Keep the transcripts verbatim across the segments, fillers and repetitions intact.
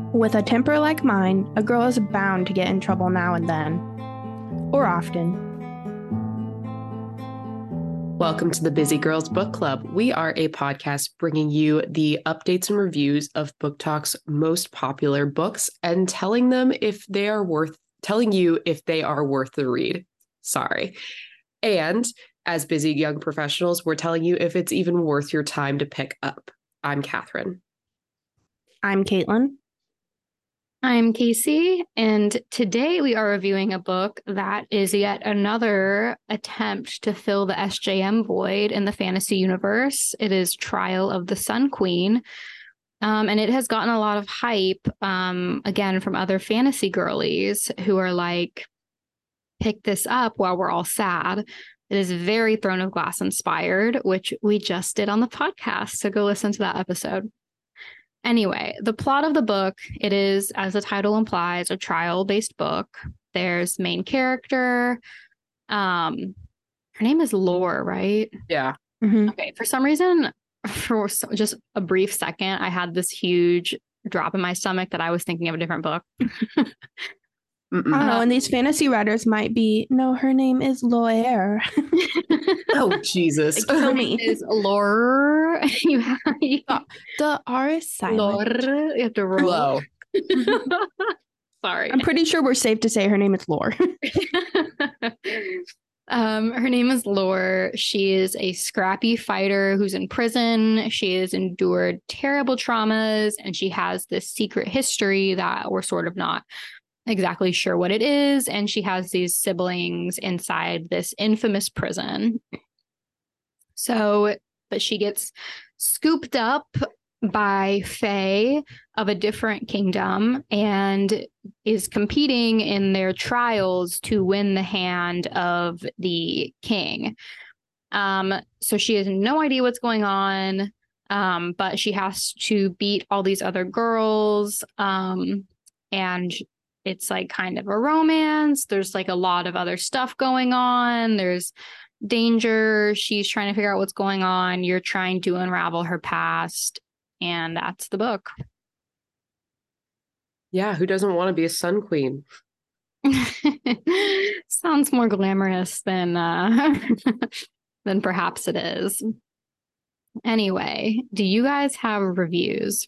With a temper like mine, a girl is bound to get in trouble now and then. Or often. Welcome to the Busy Girls Book Club. We are a podcast bringing you the updates and reviews of Book Talk's most popular books and telling them if they are worth, telling you if they are worth the read. Sorry. And as busy young professionals, we're telling you if it's even worth your time to pick up. I'm Catherine. I'm Caitlin. I'm Casey, and today we are reviewing a book that is yet another attempt to fill the S J M void in the fantasy universe. It is Trial of the Sun Queen, um, and it has gotten a lot of hype, um, again, from other fantasy girlies who are like, pick this up while we're all sad. It is very Throne of Glass inspired, which we just did on the podcast, so go listen to that episode. Anyway, the plot of the book, it is, as the title implies, a trial-based book. There's main character. Um, her name is Lore, right? Yeah. Mm-hmm. Okay. For some reason, for just a brief second, I had this huge drop in my stomach that I was thinking of a different book. I don't know, and these fantasy writers might be, no, her name is Loer. Oh, Jesus. Like, her name is Lore. You have, you, the, the R is silent. Lore. You have to roll. Low. Sorry. I'm pretty sure we're safe to say her name is Lore. um, her name is Lore. She is a scrappy fighter who's in prison. She has endured terrible traumas, and she has this secret history that we're sort of not exactly sure what it is, and she has these siblings inside this infamous prison. So, but she gets scooped up by Fae of a different kingdom and is competing in their trials to win the hand of the king. Um, so she has no idea what's going on, um, but she has to beat all these other girls, um, and it's like kind of a romance. There's like a lot of other stuff going on. There's danger. She's trying to figure out what's going on. You're trying to unravel her past. And that's the book. Yeah, who doesn't want to be a Sun Queen? Sounds more glamorous than uh, than perhaps it is. Anyway, do you guys have reviews?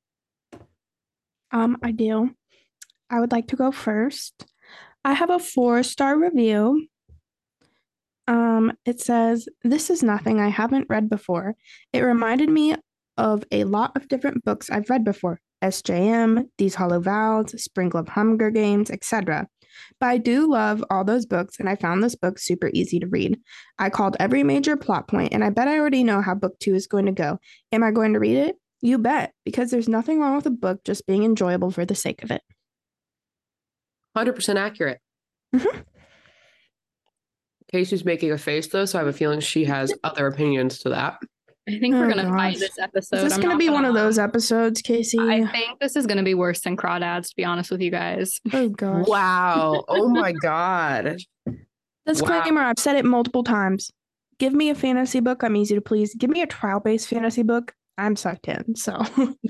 Um, I do. I would like to go first. I have a four-star review. Um, it says, "This is nothing I haven't read before. It reminded me of a lot of different books I've read before. S J M, These Hollow Vows, Sprinkle of Hunger Games, et cetera. But I do love all those books, and I found this book super easy to read. I called every major plot point, and I bet I already know how book two is going to go. Am I going to read it? You bet, because there's nothing wrong with a book just being enjoyable for the sake of it." one hundred percent accurate. Mm-hmm. Casey's making a face, though, so I have a feeling she has other opinions to that. I think Oh, we're going to gosh. fight this episode. Is this going to be gonna... one of those episodes, Casey? I think this is going to be worse than Crawdads, to be honest with you guys. Oh, gosh. Wow. Oh, my God. Disclaimer, wow. I've said it multiple times. Give me a fantasy book, I'm easy to please. Give me a trial-based fantasy book, I'm sucked in, so.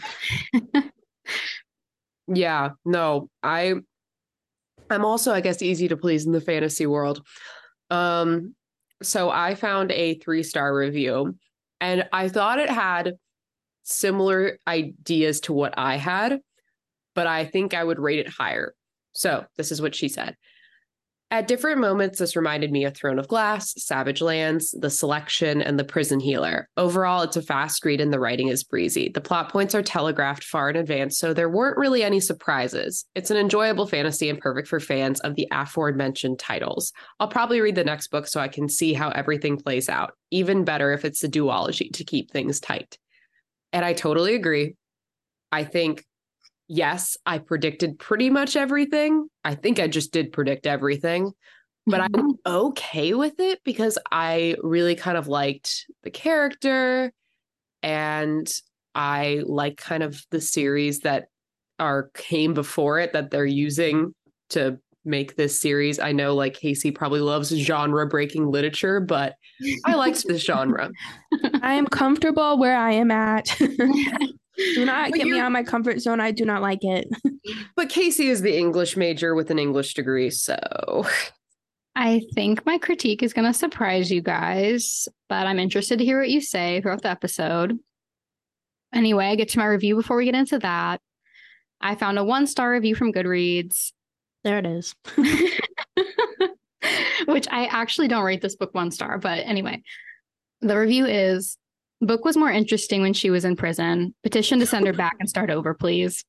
Yeah, no, I... I'm also, I guess, easy to please in the fantasy world. Um, so I found a three-star review, and I thought it had similar ideas to what I had, but I think I would rate it higher. So this is what she said. "At different moments, this reminded me of Throne of Glass, Savage Lands, The Selection, and The Prison Healer. Overall, it's a fast read and the writing is breezy. The plot points are telegraphed far in advance, so there weren't really any surprises. It's an enjoyable fantasy and perfect for fans of the aforementioned titles. I'll probably read the next book so I can see how everything plays out. Even better if it's a duology to keep things tight." And I totally agree. I think yes, I predicted pretty much everything. I think I just did predict everything, but mm-hmm. I'm okay with it because I really kind of liked the character and I like kind of the series that are came before it that they're using to make this series. I know like Casey probably loves genre breaking literature, but I liked this genre. I am comfortable where I am at. Do not But get me you're- out of my comfort zone. I do not like it. But Casey is the English major with an English degree, so I think my critique is going to surprise you guys, but I'm interested to hear what you say throughout the episode. Anyway, I get to my review before we get into that. I found a one star review from Goodreads, There it is. which I actually don't rate this book one star. But anyway, the review is book was more interesting when she was in prison. Petition to send her back and start over, please.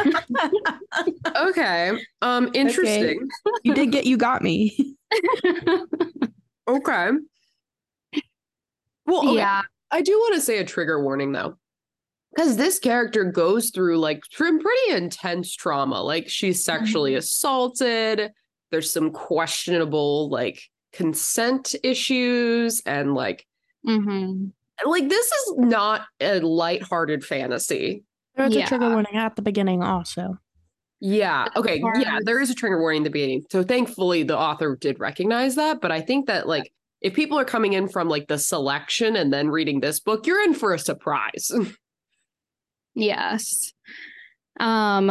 okay. Um, interesting. Okay. You did get, you got me. Okay. Well, okay. Yeah. I do want to say a trigger warning though. Because this character goes through like some pretty intense trauma. Like she's sexually Mhm. assaulted. There's some questionable like consent issues and like Mm-hmm. like this is not a lighthearted fantasy. There's Yeah. a trigger warning at the beginning also. Yeah. Okay. Or- Yeah, there is a trigger warning at the beginning. So thankfully the author did recognize that. But I think that like if people are coming in from like the selection and then reading this book, you're in for a surprise. Yes. Um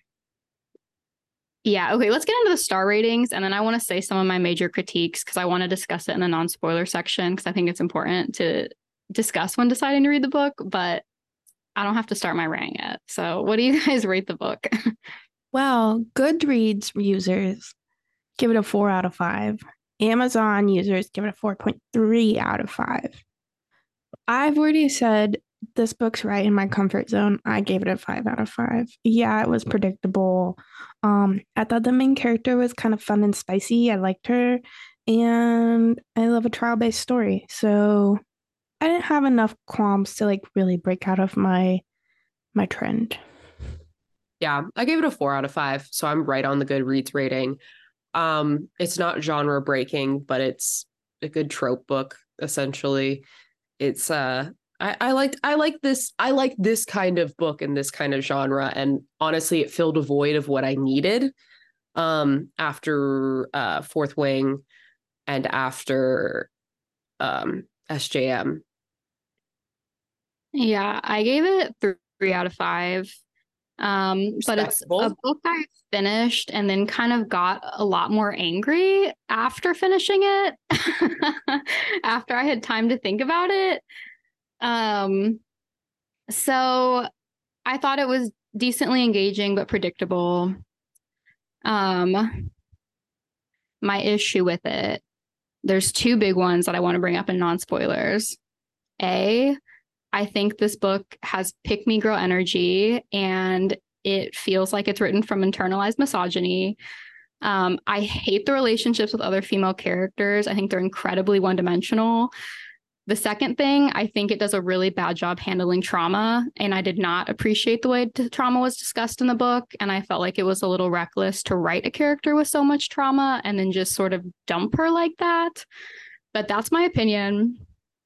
yeah, okay, let's get into the star ratings and then I want to say some of my major critiques because I want to discuss it in the non-spoiler section because I think it's important to discuss when deciding to read the book, but I don't have to start my rant yet. So, what do you guys rate the book? Well, Goodreads users give it a four out of five. Amazon users give it a four point three out of five. I've already said this book's right in my comfort zone. I gave it a five out of five. Yeah, it was predictable. Um, I thought the main character was kind of fun and spicy. I liked her, and I love a trial-based story. So I didn't have enough qualms to like really break out of my my trend. Yeah, I gave it a four out of five. So I'm right on the Goodreads rating. Um, it's not genre breaking, but it's a good trope book, essentially. It's uh I, I liked I like this I like this kind of book and this kind of genre. And honestly, it filled a void of what I needed um after uh Fourth Wing and after um S J M. Yeah, I gave it th- three out of five. Um, but it's a Respectable. book I finished and then kind of got a lot more angry after finishing it, after I had time to think about it. Um, so I thought it was decently engaging but predictable. Um, my issue with it, there's two big ones that I want to bring up in non-spoilers. A, I think this book has pick me girl energy and it feels like it's written from internalized misogyny. Um, I hate the relationships with other female characters. I think they're incredibly one dimensional. The second thing, I think it does a really bad job handling trauma. And I did not appreciate the way t- trauma was discussed in the book. And I felt like it was a little reckless to write a character with so much trauma and then just sort of dump her like that. But that's my opinion.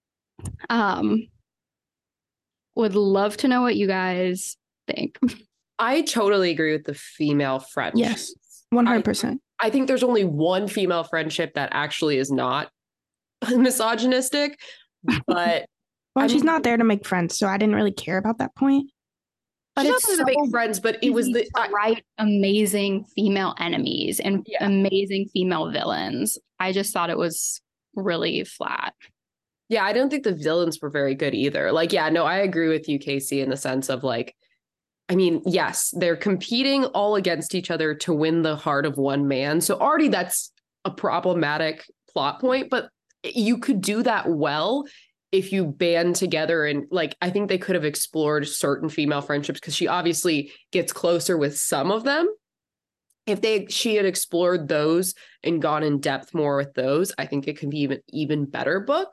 Um, would love to know what you guys think. I totally agree with the female friendship. Yes, one hundred percent. I think there's only one female friendship that actually is not misogynistic, but Well, I she's mean- not there to make friends, so I didn't really care about that point. but But it's it's not to so make friends. But it was Easy the to I, write amazing female enemies and Yeah. amazing female villains. I just thought it was really flat. yeah. I don't think the villains were very good either. Like, yeah, no, I agree with you, Casey, in the sense of like, I mean, yes, they're competing all against each other to win the heart of one man. So already that's a problematic plot point, but you could do that well if you band together and like I think they could have explored certain female friendships because she obviously gets closer with some of them. If they she had explored those and gone in depth more with those, I think it could be even even better book.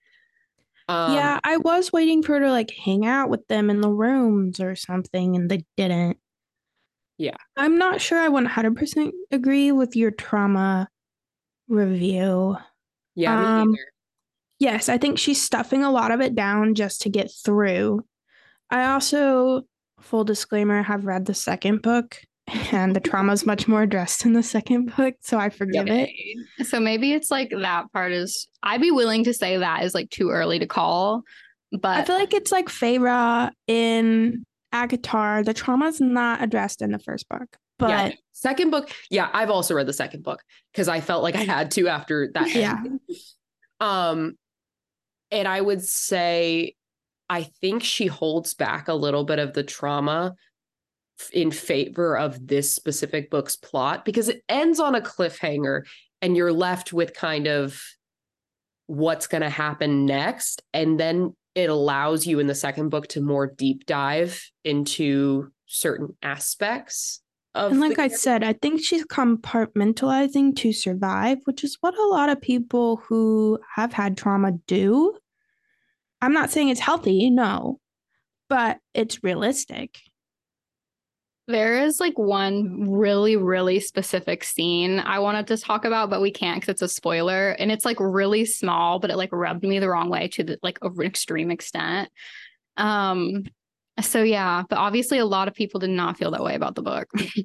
Um, yeah, I was waiting for her to like hang out with them in the rooms or something, and they didn't. Yeah. I'm not sure I one hundred percent agree with your trauma review. yeah, me Um, neither. Yes, I think she's stuffing a lot of it down just to get through. I also, full disclaimer, have read the second book, and the trauma is much more addressed in the second book, so I forgive it. So maybe it's like that part is, I'd be willing to say that is like too early to call, I but feel like it's like Feyre in ACOTAR, the trauma is not addressed in the first book, but yeah. Second book. Yeah, I've also read the second book because I felt like I had to after that. Yeah. Um, and I would say, I think she holds back a little bit of the trauma in favor of this specific book's plot because it ends on a cliffhanger and you're left with kind of what's going to happen next. And then it allows you in the second book to more deep dive into certain aspects of and like the- I said, I think she's compartmentalizing to survive, which is what a lot of people who have had trauma do. I'm not saying it's healthy, no, but it's realistic. There is like one really, really specific scene I wanted to talk about, but we can't because it's a spoiler. And it's like really small, but it like rubbed me the wrong way to the like an extreme extent. Um, so yeah, but obviously a lot of people did not feel that way about the book.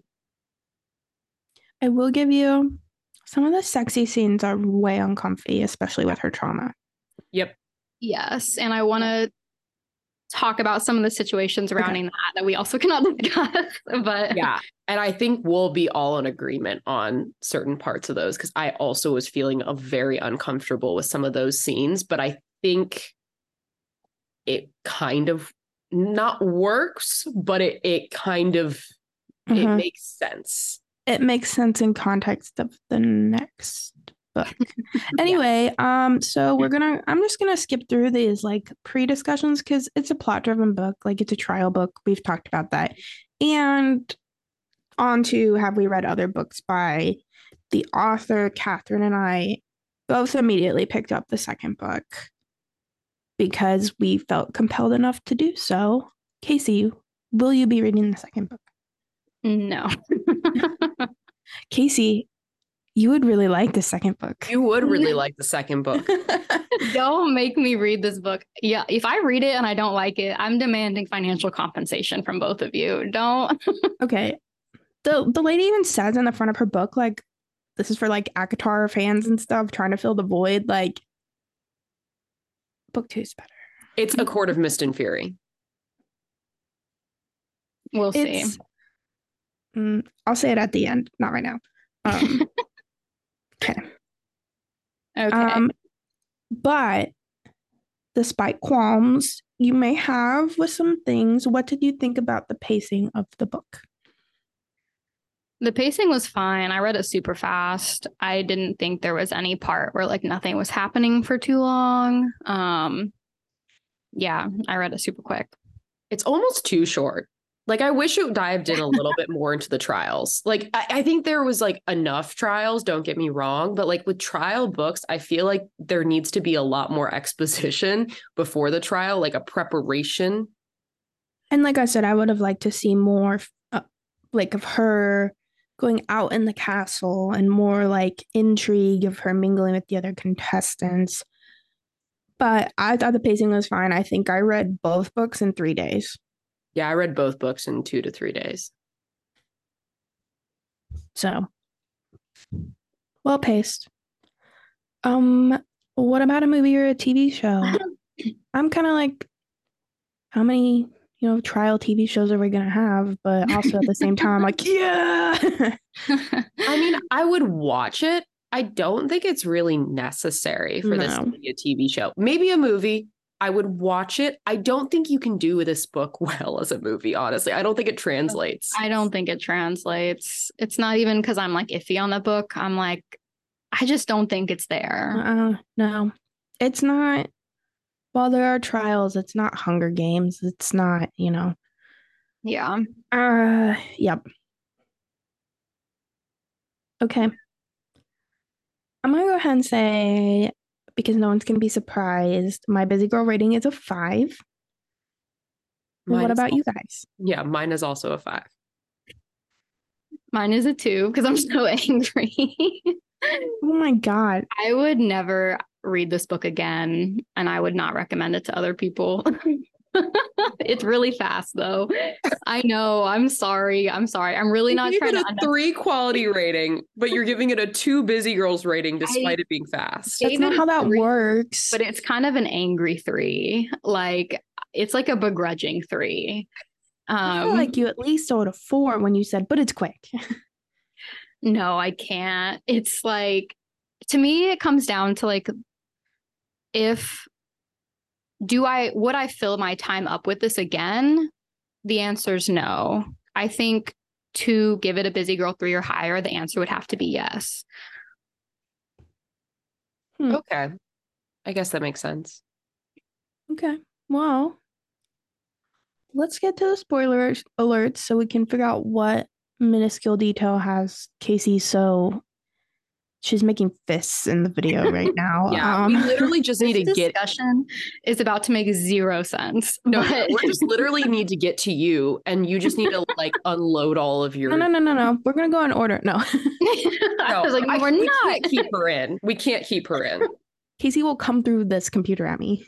I will give you some of the sexy scenes are way uncomfy, especially with her trauma. Yep. Yes. And I want to talk about some of the situations surrounding okay. that that we also cannot discuss. But yeah, and I think we'll be all in agreement on certain parts of those because I also was feeling a very uncomfortable with some of those scenes, but I think it kind of not works, but it it kind of mm-hmm. it makes sense. It makes sense in context of the next book. Anyway, yeah. um, so we're gonna I'm just gonna skip through these like pre-discussions because it's a plot-driven book, like it's a trial book. We've talked about that. And on to have we read other books by the author. Catherine and I both immediately picked up the second book because we felt compelled enough to do so. Casey, will you be reading the second book? No. Casey, you would really like the second book. You would really like the second book. Don't make me read this book. Yeah, if I read it and I don't like it, I'm demanding financial compensation from both of you. Don't. Okay. The the lady even says in the front of her book, like, this is for like ACOTAR fans and stuff, trying to fill the void. Like, book two is better. It's A Court of Mist and Fury. We'll see. Mm, I'll say it at the end, not right now. Um, okay. Okay. Um, but despite qualms you may have with some things, what did you think about the pacing of the book? The pacing was fine. I read it super fast. I didn't think there was any part where like nothing was happening for too long. Um, yeah, I read it super quick. It's almost too short. Like, I wish it dived in a little bit more into the trials. Like, I, I think there was like enough trials, don't get me wrong. But like with trial books, I feel like there needs to be a lot more exposition before the trial, like a preparation. And like I said, I would have liked to see more uh, like of her going out in the castle and more like intrigue of her mingling with the other contestants. But I thought the pacing was fine. I think I read both books in three days. Yeah, I read both books in two to three days. So, well paced. Um, what about a movie or a T V show? I'm kind of like, how many, you know, trial T V shows are we gonna have? But also at the same time, I'm like, yeah. I mean, I would watch it. I don't think it's really necessary for no. this to be a T V show. Maybe a movie. I would watch it. I don't think you can do this book well as a movie, honestly. I don't think it translates. I don't think it translates. It's not even because I'm like iffy on the book. I'm like, I just don't think it's there. Uh, no, it's not. While there are trials, it's not Hunger Games. It's not, you know. Yeah. Uh, yep. Okay. I'm going to go ahead and say, because no one's going to be surprised, my Busy Girl rating is a five. What about also, you guys? Yeah, mine is also a five. Mine is a two because I'm so angry. Oh my God. I would never read this book again, and I would not recommend it to other people. It's really fast, though. I know. I'm sorry. I'm sorry. I'm really you not gave trying it to. a three quality rating, but you're giving it a two Busy Girls rating despite I it being fast. That's not how that three, works. But it's kind of an angry three. Like, it's like a begrudging three. I feel Um, like you at least told a four when you said, but it's quick. no, I can't. It's like, to me, it comes down to like, if do I would I fill my time up with this again? The answer is no. I think to give it a busy girl three or higher, the answer would have to be yes. Hmm. Okay. I guess that makes sense. Okay. Well, let's get to the spoiler alerts so we can figure out what minuscule detail has Casey so she's making fists in the video right now. Yeah, um, we literally just need This to get discussion is about to make zero sense. no, but we're just literally need to get to you, and you just need to like unload all of your. no, no, no, no, no. We're gonna go in order. No, I No, was like, no, I- we're we not. can't keep her in. We can't keep her in. Casey will come through this computer at me.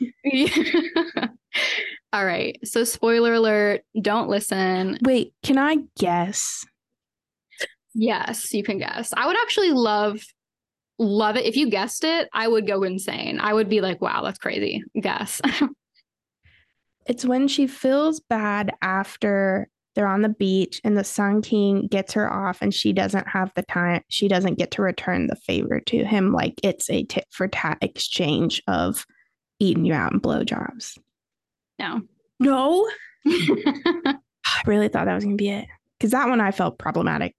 All right. So, spoiler alert, don't listen. Wait, can I guess? Yes, you can guess. I would actually love, love it. If you guessed it, I would go insane. I would be like, wow, that's crazy. Guess. It's when she feels bad after they're on the beach and the Sun King gets her off and she doesn't have the time. She doesn't get to return the favor to him. Like it's a tit for tat exchange of eating you out and blowjobs. No. No? I really thought that was going to be it. Because that one I felt problematic.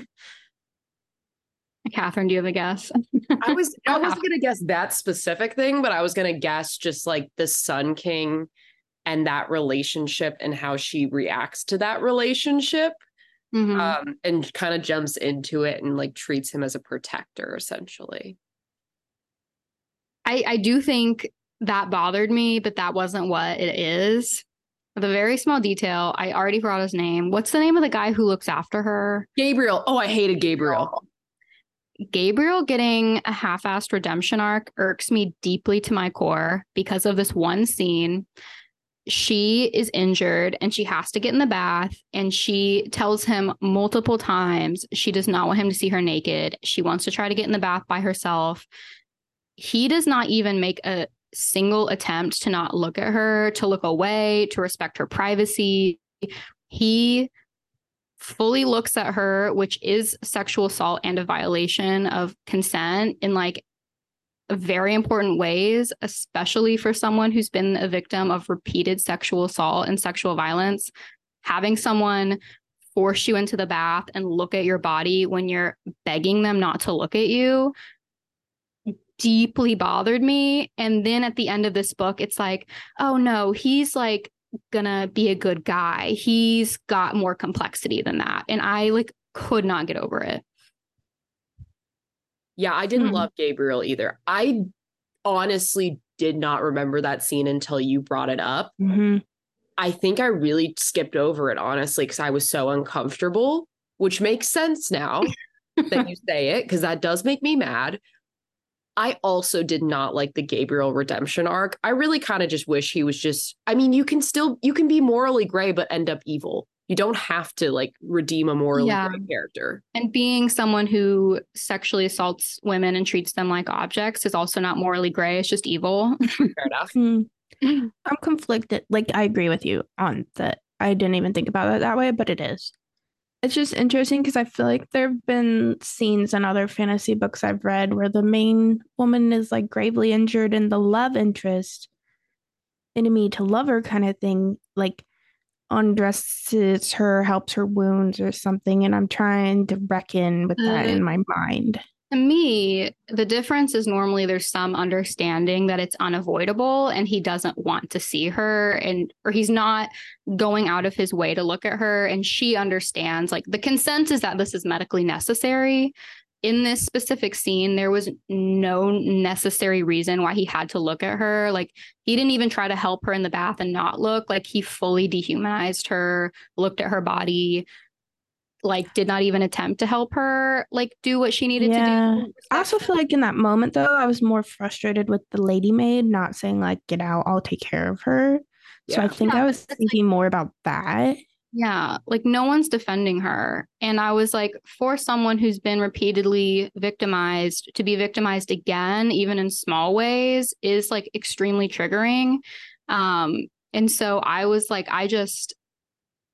Catherine, do you have a guess? I was I Don't wasn't have- gonna guess that specific thing, but I was gonna guess just like the Sun King and that relationship and how she reacts to that relationship. Mhm. Um, and kind of jumps into it and like treats him as a protector, essentially. I, I do think that bothered me, but that wasn't what it is. The very small detail, I already forgot his name. What's the name of the guy who looks after her? Gabriel. Oh, I hated Gabriel. Gabriel getting a half-assed redemption arc irks me deeply to my core because of this one scene. She is injured and she has to get in the bath, and she tells him multiple times she does not want him to see her naked. She wants to try to get in the bath by herself. He does not even make a single attempt to not look at her, to look away, to respect her privacy. He fully looks at her, which is sexual assault and a violation of consent in like very important ways, especially for someone who's been a victim of repeated sexual assault and sexual violence. Having someone force you into the bath and look at your body when you're begging them not to look at you deeply bothered me. And then at the end of this book, it's like, oh no, he's like gonna be a good guy. He's got more complexity than that. And I like could not get over it. Yeah, I didn't Hmm. love Gabriel either. I honestly did not remember that scene until you brought it up. Mm-hmm. I think I really skipped over it, honestly, because I was so uncomfortable, which makes sense now that you say it, because that does make me mad. I also did not like the Gabriel redemption arc. I really kind of just wish he was just, I mean, you can still, you can be morally gray, but end up evil. You don't have to like redeem a morally Yeah. gray character. And being someone who sexually assaults women and treats them like objects is also not morally gray. It's just evil. Fair enough. Hmm. I'm conflicted. Like, I agree with you on that. I didn't even think about it that way, but it is. It's just interesting because I feel like there have been scenes in other fantasy books I've read where the main woman is like gravely injured and the love interest, enemy to lover kind of thing, like undresses her, helps her wounds or something. And I'm trying to reckon with that Uh, in my mind. To me, the difference is normally there's some understanding that it's unavoidable and he doesn't want to see her, and or he's not going out of his way to look at her, and she understands like the consent is that this is medically necessary. In this specific scene, there was no necessary reason why he had to look at her. Like he didn't even try to help her in the bath and not look. Like he fully dehumanized her, looked at her body, like did not even attempt to help her like do what she needed Yeah. to do. I also feel like in that moment though, I was more frustrated with the lady maid not saying like, get out, I'll take care of her. So I Yeah. think Yeah, I was it's like- thinking more about that. Yeah, like no one's defending her. And I was like, for someone who's been repeatedly victimized, to be victimized again, even in small ways, is like extremely triggering. Um, and so I was like, I just,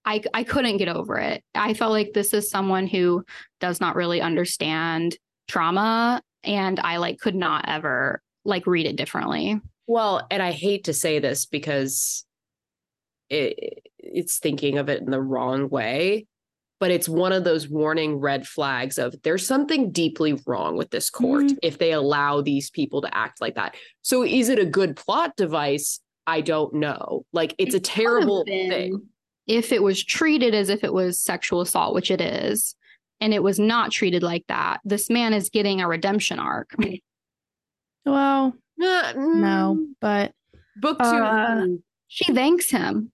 I I couldn't get over it. I felt like this is someone who does not really understand trauma, and I like could not ever like read it differently. Well, and I hate to say this because it, it's thinking of it in the wrong way, but it's one of those warning red flags of there's something deeply wrong with this court Mhm. if they allow these people to act like that. So is it a good plot device? I don't know. Like, it's a It could have terrible been thing. if it was treated as if it was sexual assault, which it is, and it was not treated like that. This man is getting a redemption arc. Well, Uh, no, mm, but book two. uh, mm, She thanks him.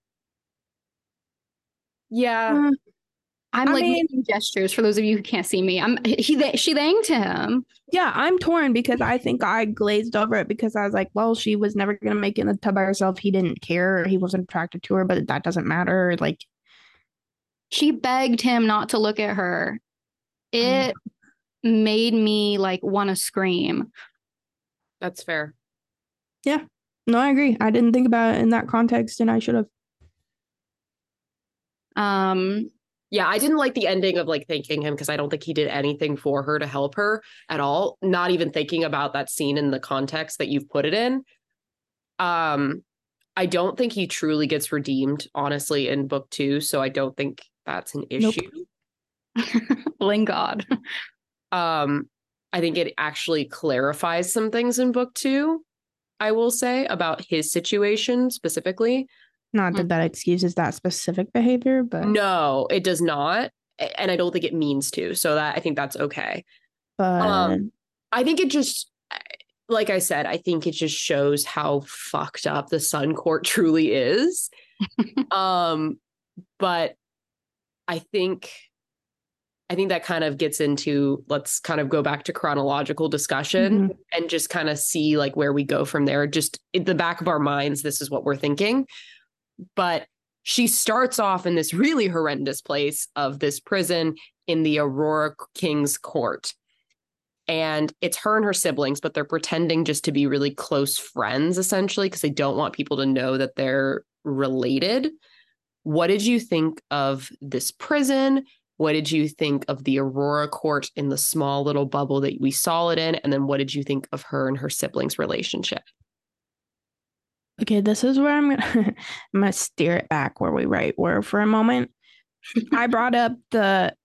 yeah. uh, I'm I like mean- making gestures for those of you who can't see me. I'm he she thanked him. yeah, I'm torn because I think I glazed over it because I was like, well, she was never gonna make it in the tub by herself. He didn't care. He wasn't attracted to her, but that doesn't matter. Like, She begged him not to look at her. It made me like want to scream. That's fair. no, I agree. I didn't think about it in that context, and I should have. Um, Yeah, I didn't like the ending of like thanking him because I don't think he did anything for her to help her at all. Not even thinking about that scene in the context that you've put it in. Um, I don't think he truly gets redeemed, honestly, in book two. So I don't think that's an Nope. issue. thank God. Um, I think it actually clarifies some things in book two, I will say, about his situation specifically. Not that that excuses that specific behavior, but No, it does not. a- And I don't think it means to. So that I think that's okay. but Um, I think it just, like I said, I think it just shows how fucked up the Sun Court truly is. um, but I think, I think that kind of gets into, let's kind of go back to chronological discussion Mhm. and just kind of see like where we go from there. Just in the back of our minds, this is what we're thinking. But she starts off in this really horrendous place of this prison in the Aurora King's court. And it's her and her siblings, but they're pretending just to be really close friends, essentially, because they don't want people to know that they're related. What did you think of this prison? What did you think of the Aurora court in the small little bubble that we saw it in? And then what did you think of her and her siblings' relationship? okay, this is where I'm gonna I'm gonna steer it back where we right were for a moment. I brought up the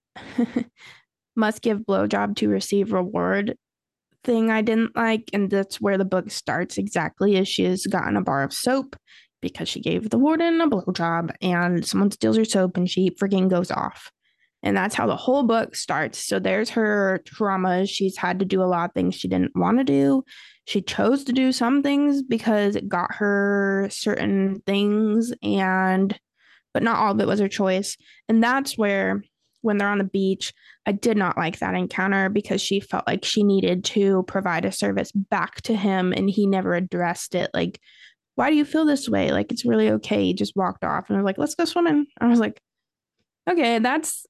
must give blowjob to receive reward thing I didn't like, and that's where the book starts exactly as she has gotten a bar of soap because she gave the warden a blowjob and someone steals her soap and she freaking goes off. And that's how the whole book starts. So there's her trauma. She's had to do a lot of things she didn't want to do. She chose to do some things because it got her certain things, and but not all of it was her choice. And that's where, when they're on the beach, I did not like that encounter because she felt like she needed to provide a service back to him and he never addressed it. Like, why do you feel this way? Like, it's really okay. He just walked off and was like, let's go swimming. I was like, okay, that's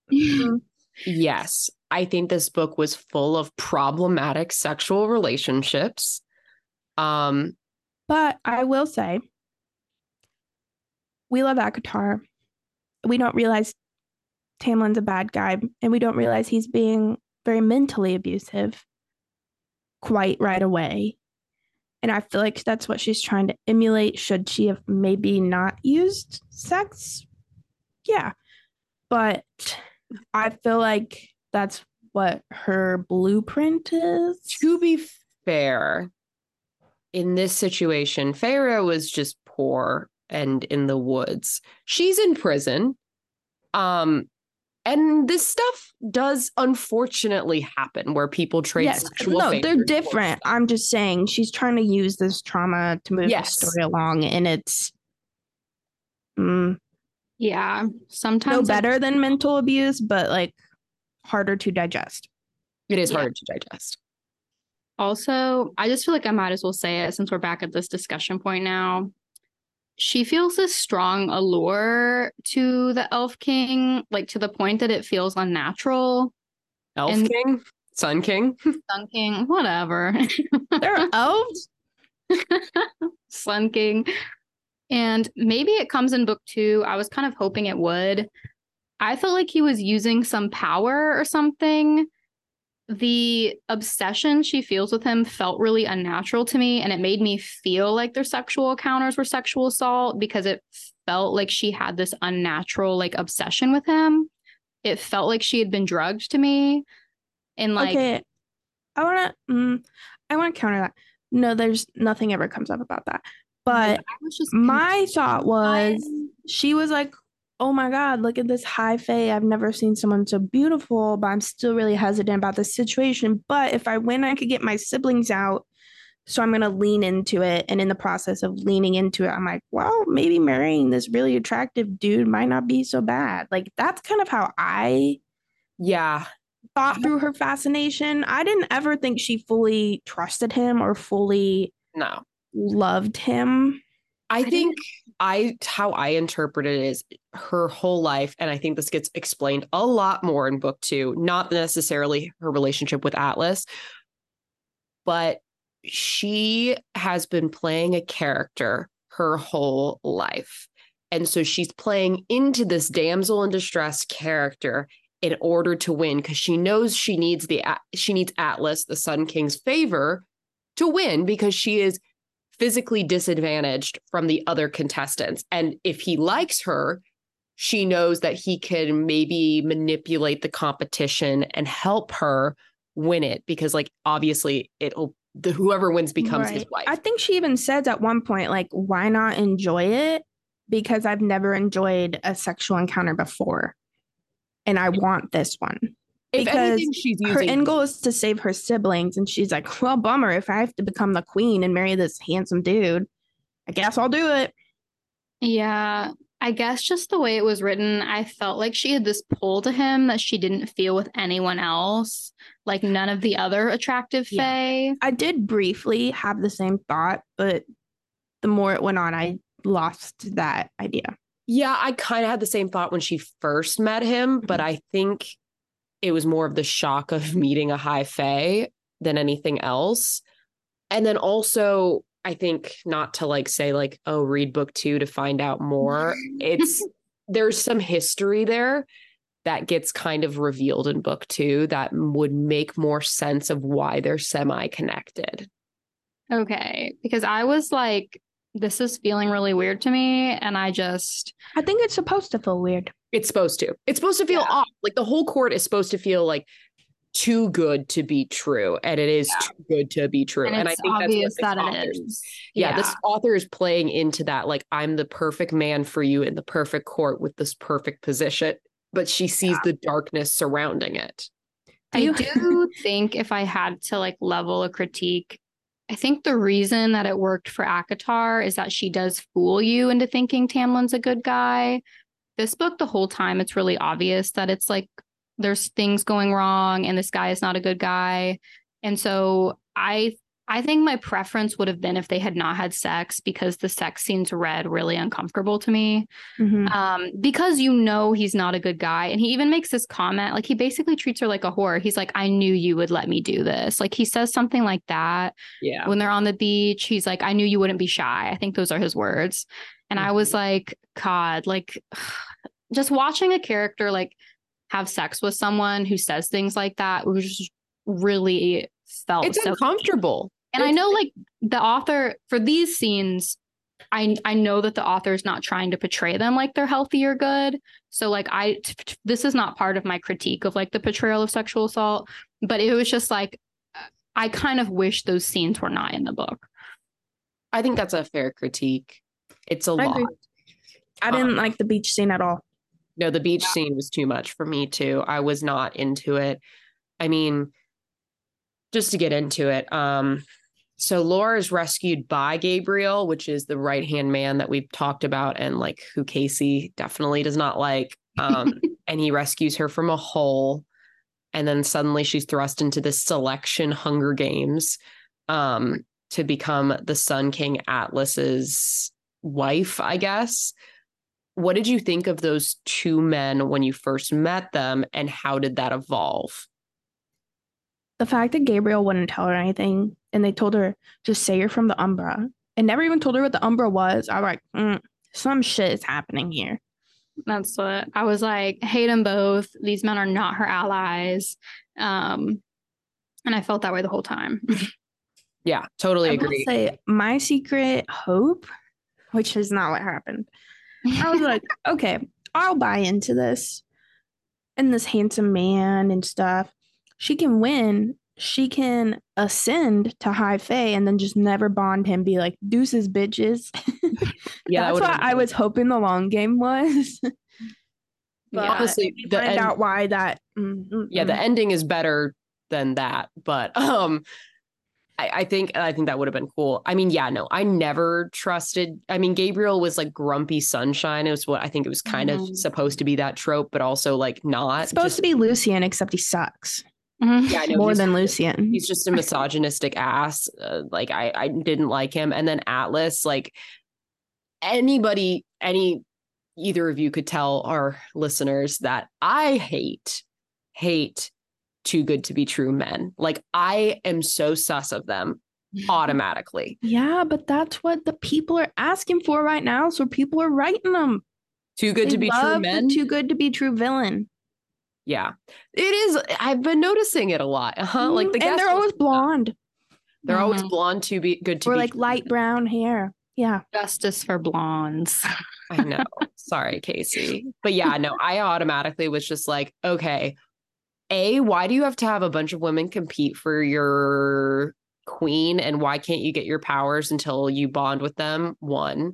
Yes, I think this book was full of problematic sexual relationships. Um, but I will say, we love Akatar. We don't realize Tamlin's a bad guy, and we don't realize he's being very mentally abusive quite right away. And I feel like that's what she's trying to emulate. Should she have maybe not used sex? Yeah. But I feel like that's what her blueprint is. to be fair, in this situation, Feyre was just poor and in the woods. She's in prison. Um, and this stuff does unfortunately happen where people trade Yes, sexual no, favors they're for different. stuff. I'm just saying she's trying to use this trauma to move Yes. the story along, and it's mm, Yeah, no sometimes better than mental abuse, but like harder to digest. It is Yeah. harder to digest. Also, I just feel like I might as well say it since we're back at this discussion point now. She feels this strong allure to the Elf King, like to the point that it feels unnatural. Elf And- King? Sun King? Sun King, whatever. They're elves. Sun King. And maybe it comes in book two. I was kind of hoping it would. I felt like he was using some power or something. The obsession she feels with him felt really unnatural to me, and it made me feel like their sexual encounters were sexual assault because it felt like she had this unnatural like obsession with him. It felt like she had been drugged to me. And like Okay, I want to mm, I want to counter that. No, there's nothing ever comes up about that. But I was just my thought confused by was it. she was like, "Oh my God, look at this high fae. I've never seen someone so beautiful, but I'm still really hesitant about this situation. But if I win, I could get my siblings out. So I'm going to lean into it. And in the process of leaning into it, I'm like, well, maybe marrying this really attractive dude might not be so bad. Like, that's kind of how I Yeah. thought through her fascination. I didn't ever think she fully trusted him or fully No. loved him. I think I how I interpret it is her whole life, and I think this gets explained a lot more in book two, not necessarily her relationship with Atlas, but she has been playing a character her whole life. And so she's playing into this damsel in distress character in order to win because she knows she needs the she needs Atlas, the Sun King's favor to win because she is physically disadvantaged from the other contestants. And if he likes her, she knows that he can maybe manipulate the competition and help her win it because like obviously it'll the whoever wins becomes Right. his wife. I think she even says at one point, like, why not enjoy it? Because I've never enjoyed a sexual encounter before. And I want this one. If Because anything, she's her using end goal is to save her siblings. And she's like, well, bummer. If I have to become the queen and marry this handsome dude, I guess I'll do it. Yeah, I guess just the way it was written, I felt like she had this pull to him that she didn't feel with anyone else, like none of the other attractive Yeah. fae. I did briefly have the same thought, but the more it went on, I lost that idea. Yeah, I kind of had the same thought when she first met him, but I think it was more of the shock of meeting a high fae than anything else. And then also, I think not to like say like, oh, read book two to find out more. It's there's some history there that gets kind of revealed in book two that would make more sense of why they're semi-connected. Okay, because I was like, this is feeling really weird to me. And I just, I think it's supposed to feel weird. It's supposed to. It's supposed to feel Yeah. off. Like the whole court is supposed to feel like too good to be true. And it is Yeah. too good to be true. and And, I it's think that's what obvious this that it author's is. yeah, this author is playing into that. Like, I'm the perfect man for you in the perfect court with this perfect position, but she sees Yeah. the darkness surrounding it. I you- do think if I had to like level a critique, I think the reason that it worked for ACOTAR is that she does fool you into thinking Tamlin's a good guy. This book, the whole time, it's really obvious that it's like there's things going wrong and this guy is not a good guy. And so I I think my preference would have been if they had not had sex because the sex scenes read really uncomfortable to me. Mhm. Um, because you know he's not a good guy. And he even makes this comment, like he basically treats her like a whore. He's like, I knew you would let me do this. Like he says something like that Yeah. when they're on the beach. He's like, I knew you wouldn't be shy. I think those are his words. And I was like, God, like just watching a character like have sex with someone who says things like that was just really felt It's so uncomfortable. and I It's- know like the author for these scenes, I I know that the author is not trying to portray them like they're healthy or good. So like I t- t- this is not part of my critique of like the portrayal of sexual assault, but it was just like I kind of wish those scenes were not in the book. I think that's a fair critique. It's a I lot. agree. I didn't Um, like the beach scene at all. No, the beach Yeah. scene was too much for me too. I was not into it. I mean, just to get into it, um, so Laura is rescued by Gabriel, which is the right-hand man that we've talked about and like who Casey definitely does not like. Um, and he rescues her from a hole. And then suddenly she's thrust into this selection Hunger Games um, to become the Sun King Atlas's wife, I guess. What did you think of those two men when you first met them, and how did that evolve? The fact that Gabriel wouldn't tell her anything and they told her, just say you're from the Umbra. and never even told her what the Umbra was. I was like, mm, some shit is happening here. That's what I was like, hate them both. These men are not her allies. Um, and I felt that way the whole time. Yeah, totally I agree. will say my secret hope, which is not what happened. I was like, okay, I'll buy into this. And this handsome man and stuff. She can win. She can ascend to High Fae and then just never bond him, be like, deuces, bitches. Yeah, that That's would've what been I cool. was hoping the long game was. But Yeah. Honestly, we the find end, out why that. mm, mm, yeah, the mm. ending is better than that. But um, I, I think I think that would have been cool. I mean, yeah, no, I never trusted. I mean, Gabriel was like grumpy sunshine. It was what I think it was kind of Mhm. supposed to be, that trope, but also like not. It's supposed just to be Lucian, except he sucks yeah, I know more he's than Lucian. he's just a misogynistic ass. Uh, like I I didn't like him. And then Atlas, like anybody, any either of you could tell our listeners that I hate hate too good to be true men. Like I am so sus of them automatically. Yeah, but that's what the people are asking for right now. So people are writing them. Too good They to be true love the men. too good to be true villain. Yeah, it is. I've been noticing it a lot. Uh-huh. Like the and they're guest always blonde they're always Mhm. blonde to be good to or be like true. light brown hair. Yeah. Justice for blondes. I know. Sorry, Casey. But yeah, no, I automatically was just like, okay, A, why do you have to have a bunch of women compete for your queen? And why can't you get your powers until you bond with them? One.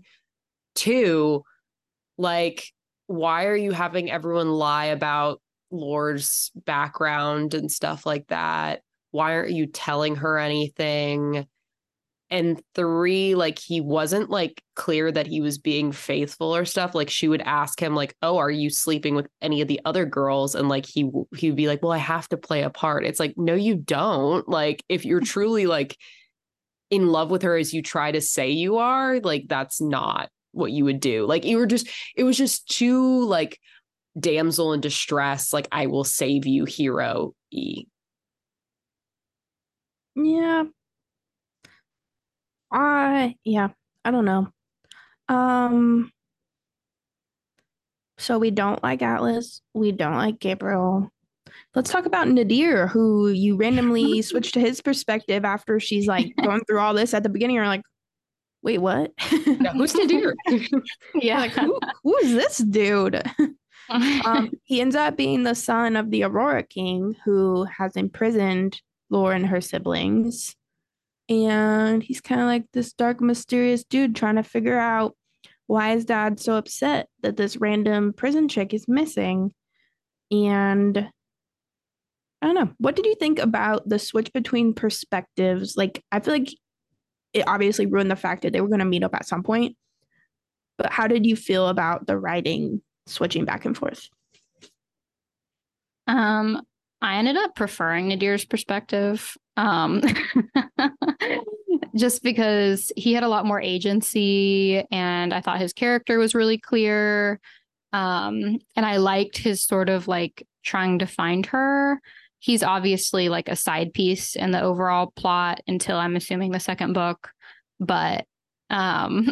Two, like, why are you having everyone lie about Lore's background and stuff like that? Why aren't you telling her anything? And three, like he wasn't like clear that he was being faithful or stuff. Like she would ask him like, oh, are you sleeping with any of the other girls? And like he he would be like, well, I have to play a part. It's like, no, you don't. Like if you're truly like in love with her as you try to say you are, like that's not what you would do. Like you were just, it was just too like damsel in distress, like I will save you hero e. Yeah. I yeah, I don't know. Um so we don't like Atlas, we don't like Gabriel. Let's talk about Nadir, who you randomly switched to his perspective after she's like going through all this at the beginning. You're like, wait, what? Yeah, who's Nadir? Yeah. Like, who who is this dude? um, he ends up being the son of the Aurora King, who has imprisoned Lore and her siblings. And he's kind of like this dark, mysterious dude trying to figure out why his dad's so upset that this random prison chick is missing. And I don't know. What did you think about the switch between perspectives? Like, I feel like it obviously ruined the fact that they were going to meet up at some point. But how did you feel about the writing switching back and forth? Um, I ended up preferring Nadir's perspective. Um, just because he had a lot more agency and I thought his character was really clear. Um, and I liked his sort of like trying to find her. He's obviously like a side piece in the overall plot until I'm assuming the second book. But um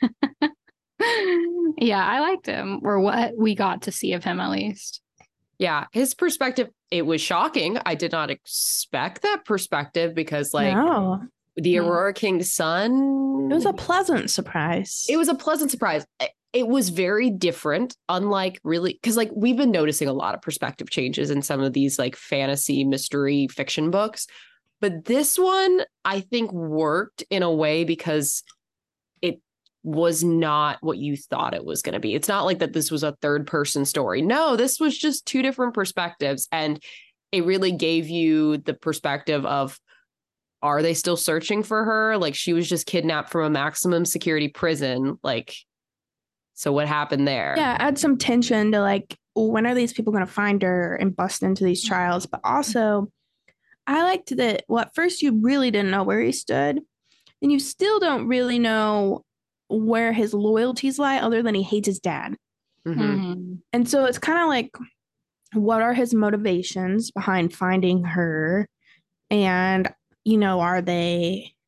yeah, I liked him, or what we got to see of him at least. Yeah, his perspective, it was shocking. I did not expect that perspective because, like, no. the No. Aurora King's son, It was a pleasant surprise. it was a pleasant surprise. It was very different, unlike really, because, like, we've been noticing a lot of perspective changes in some of these, like, fantasy mystery fiction books. But this one, I think, worked in a way because it was not what you thought it was going to be. It's not like that this was a third person story. No, this was just two different perspectives. And it really gave you the perspective of, are they still searching for her? Like she was just kidnapped from a maximum security prison. Like, so what happened there? Yeah, add some tension to like, when are these people going to find her and bust into these trials? But also, I liked that, well, at first you really didn't know where he stood, and you still don't really know where his loyalties lie other than he hates his dad. Mm-hmm. Mm-hmm. And so it's kind of like, what are his motivations behind finding her? And, you know, are they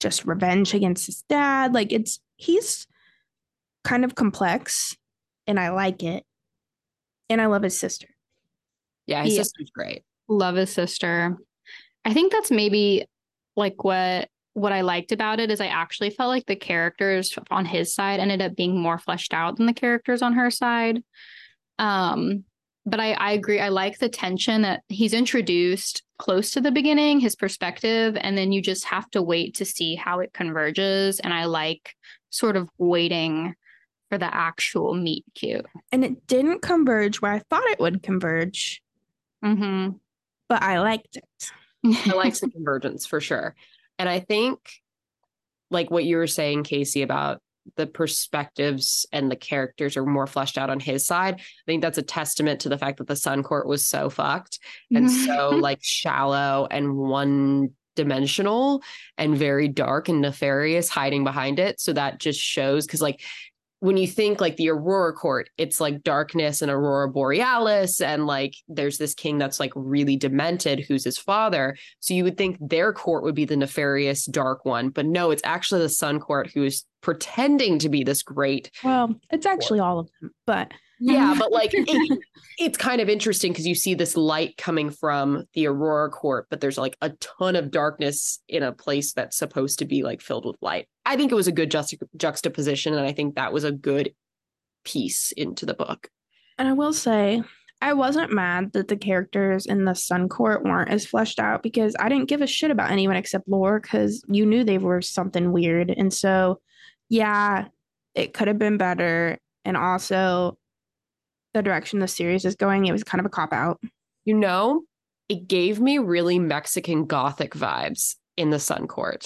just revenge against his dad. Like it's he's kind of complex and I like it. And I love his sister. Yeah, his Yeah. sister's great. Love his sister. I think that's maybe like what what I liked about it is I actually felt like the characters on his side ended up being more fleshed out than the characters on her side. Um, but I, I agree. I like the tension that he's introduced close to the beginning, his perspective, and then you just have to wait to see how it converges. And I like sort of waiting for the actual meet cute. And it didn't converge where I thought it would converge, Mm-hmm. but I liked it. I like the convergence for sure. And I think like what you were saying, Casey, about the perspectives and the characters are more fleshed out on his side. I think that's a testament to the fact that the Sun Court was so fucked and so like shallow and one dimensional and very dark and nefarious hiding behind it. So that just shows because like when you think like the Aurora Court, it's like darkness and Aurora Borealis. And like there's this king that's like really demented, who's his father. So you would think their court would be the nefarious dark one. But no, it's actually the Sun Court who is pretending to be this great. Well, it's actually all of them, but yeah, but like it, it's kind of interesting because you see this light coming from the Aurora Court, but there's like a ton of darkness in a place that's supposed to be like filled with light. I think it was a good juxta- juxtaposition, and I think that was a good piece into the book. And I will say, I wasn't mad that the characters in the Sun Court weren't as fleshed out because I didn't give a shit about anyone except Lore because you knew they were something weird. And so, yeah, it could have been better. And also, the direction the series is going, it was kind of a cop out. You know, it gave me really Mexican Gothic vibes in the Sun Court.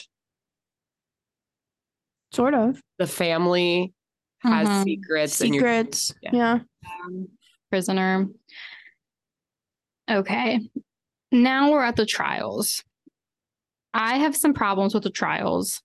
Sort of. The family has Mhm. secrets. Secrets. And you're, yeah. Um, prisoner. Okay. Now we're at the trials. I have some problems with the trials.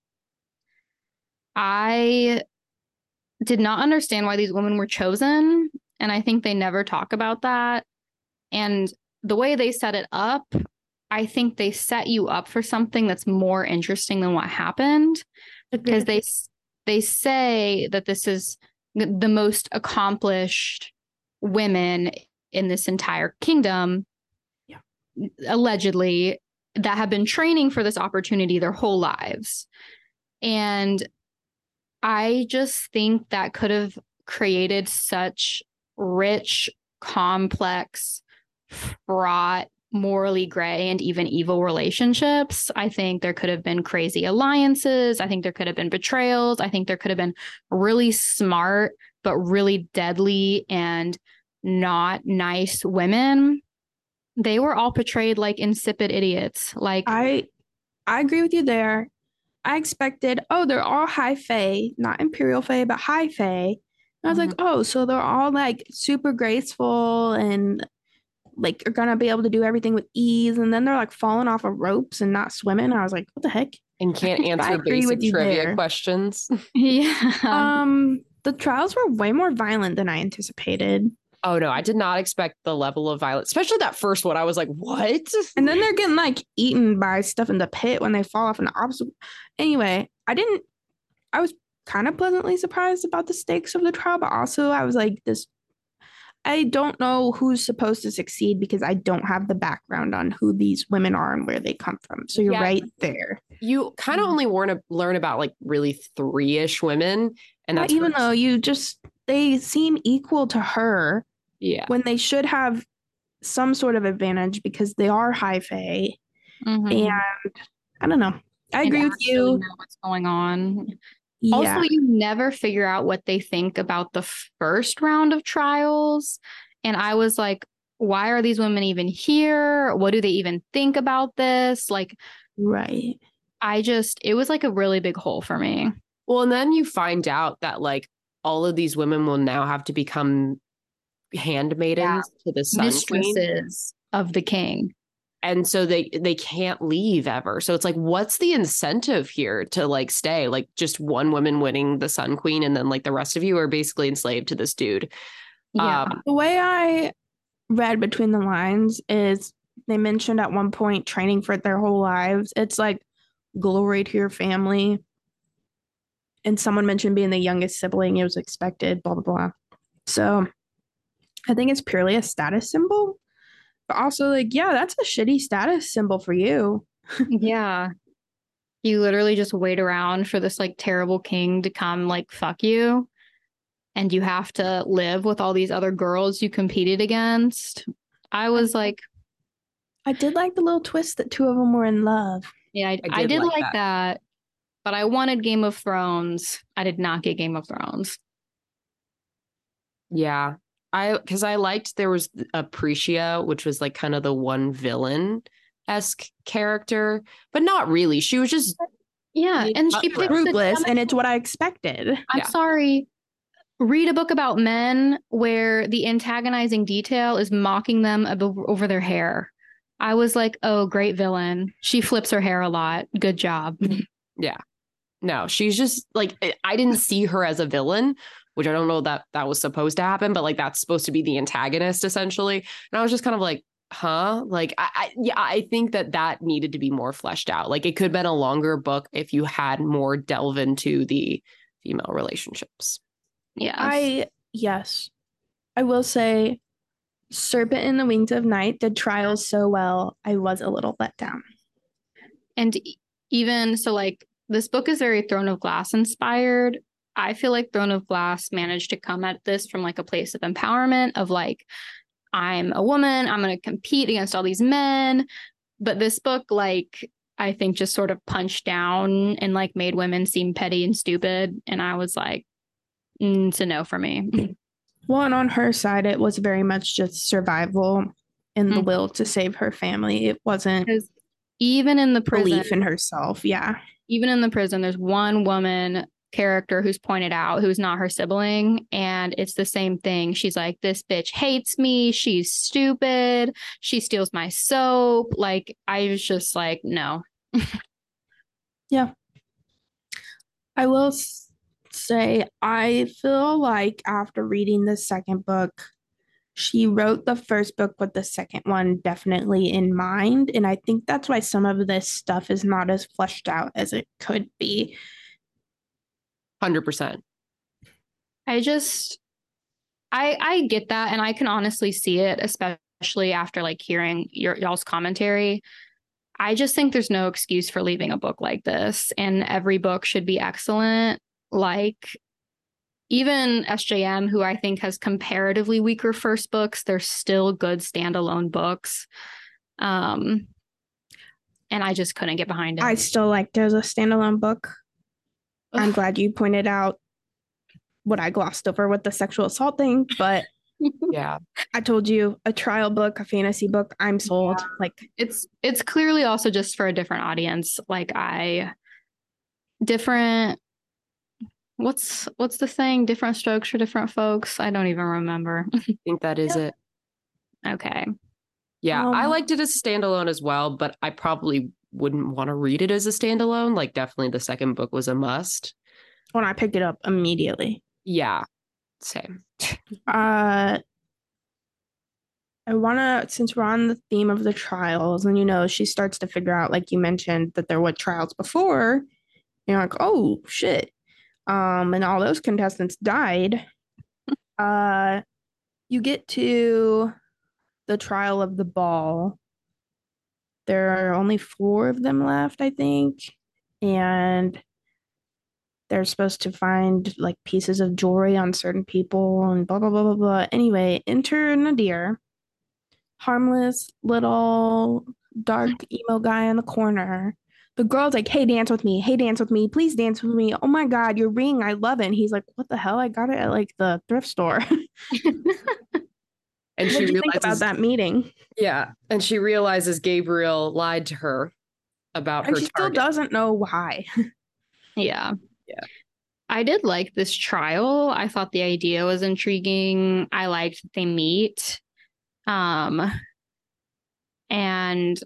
I did not understand why these women were chosen. And I think they never talk about that. And the way they set it up, I think they set you up for something that's more interesting than what happened. Because they they say that this is the most accomplished women in this entire kingdom, yeah. allegedly, that have been training for this opportunity their whole lives. And I just think that could have created such rich, complex, fraught, morally gray, and even evil relationships. I think there could have been crazy alliances. I think there could have been betrayals. I think there could have been really smart, but really deadly and not nice women. They were all portrayed like insipid idiots. Like I I agree with you there. I expected, oh, they're all high fae, not imperial fae, but high fae. And I was Mhm. like, oh, so they're all like super graceful and like are gonna be able to do everything with ease. And then they're like falling off of ropes and not swimming. I was like, what the heck? and can't I answer agree basic with you trivia there. questions. yeah. Um, the trials were way more violent than I anticipated. Oh no, I did not expect the level of violence, especially that first one. I was like, what? And then they're getting like eaten by stuff in the pit when they fall off an obstacle. Anyway, I didn't, I was kind of pleasantly surprised about the stakes of the trial, but also I was like, this, I don't know who's supposed to succeed because I don't have the background on who these women are and where they come from. So you're Yeah. right there. You kind of only learn, learn about like really three-ish women. And Not that's even her- though you just, they seem equal to her yeah. when they should have some sort of advantage because they are high fae. Mhm. And I don't know. I And agree with actually you. know what's going on. Yeah. Also, you never figure out what they think about the first round of trials. And I was like, why are these women even here? What do they even think about this? Like, right. I just, it was like a really big hole for me. Well, and then you find out that like all of these women will now have to become handmaidens to the Sun Queen. Mistresses of the king. And so they they can't leave ever. So it's like, what's the incentive here to like stay? Like just one woman winning the Sun Queen, and then like the rest of you are basically enslaved to this dude. Yeah. Um, The way I read between the lines is they mentioned at one point training for their whole lives. It's like, glory to your family. And someone mentioned being the youngest sibling, it was expected, blah, blah, blah. So I think it's purely a status symbol. But also, like, yeah, that's a shitty status symbol for you. Yeah. You literally just wait around for this like terrible king to come like fuck you. And you have to live with all these other girls you competed against. I was like, I did like the little twist that two of them were in love. yeah, I, I I did did like like that. that. But I wanted Game of Thrones. I did not get Game of Thrones. Yeah. I because I liked there was Aprecia, which was like kind of the one villain-esque character, but not really. She was just Yeah, being and she cutthroat. picked the Ruthless, and dumbest- it's what I expected. I'm Yeah. sorry. Read a book about men where the antagonizing detail is mocking them ab- over their hair. I was like, oh, great villain. She flips her hair a lot. Good job. Yeah. No, she's just like I- I didn't see her as a villain, which I don't know that that was supposed to happen, but like that's supposed to be the antagonist essentially. And I was just kind of like, huh? Like I, I yeah, I think that that needed to be more fleshed out. Like it could have been a longer book if you had more delve into the female relationships. Yes. I, yes, I will say Serpent in the Wings of Night did trials so well. I was a little let down. And e- even so, like, this book is very Throne of Glass inspired. I feel like Throne of Glass managed to come at this from like a place of empowerment of like, I'm a woman, I'm going to compete against all these men. But this book, like, I think just sort of punched down and like made women seem petty and stupid. And I was like, mm, it's a no for me. Well, and on her side, it was very much just survival and the Mhm. will to save her family. It wasn't Because even in the prison, belief in herself. Yeah. even in the prison, there's one woman character who's pointed out who's not her sibling, and it's the same thing. She's like, this bitch hates me, she's stupid, she steals my soap. Like, I was just like, no. Yeah. I will s- say, I feel like after reading the second book, she wrote the first book with the second one definitely in mind. And I think that's why some of this stuff is not as fleshed out as it could be. one hundred percent. I just I I get that, and I can honestly see it, especially after like hearing your y'all's commentary. I just think there's no excuse for leaving a book like this, and every book should be excellent. Like, even S J M, who I think has comparatively weaker first books, they're still good standalone books. Um, and I just couldn't get behind it. I still liked it as a standalone book. I'm glad you pointed out what I glossed over with the sexual assault thing, but Yeah. I told you a trial book, a fantasy book, I'm sold. Yeah. Like, it's it's clearly also just for a different audience. Like, I different what's what's the saying? Different strokes for different folks. I don't even remember. I think that is Yeah. it. Okay. Yeah. Um, I liked it as a standalone as well, but I probably wouldn't want to read it as a standalone. Like definitely the second book was a must. when I picked it up immediately. Yeah. Same. Uh, I want to, since we're on the theme of the trials, and you know, she starts to figure out, like you mentioned, that there were trials before. And you're like, oh shit. Um, and all those contestants died. Uh, you get to the trial of the ball. There are only four of them left, I think. And they're supposed to find like pieces of jewelry on certain people and blah blah blah blah blah. Anyway, enter Nadir, harmless little dark emo guy in the corner. The girl's like, hey, dance with me. Hey, dance with me. Please dance with me. Oh my God, your ring. I love it. And he's like, what the hell? I got it at like the thrift store. And What she do you think about realizes that meeting? Yeah. And she realizes Gabriel lied to her about And her she still target. doesn't know why. Yeah. Yeah. I did like this trial. I thought the idea was intriguing. I liked that they meet. Um, and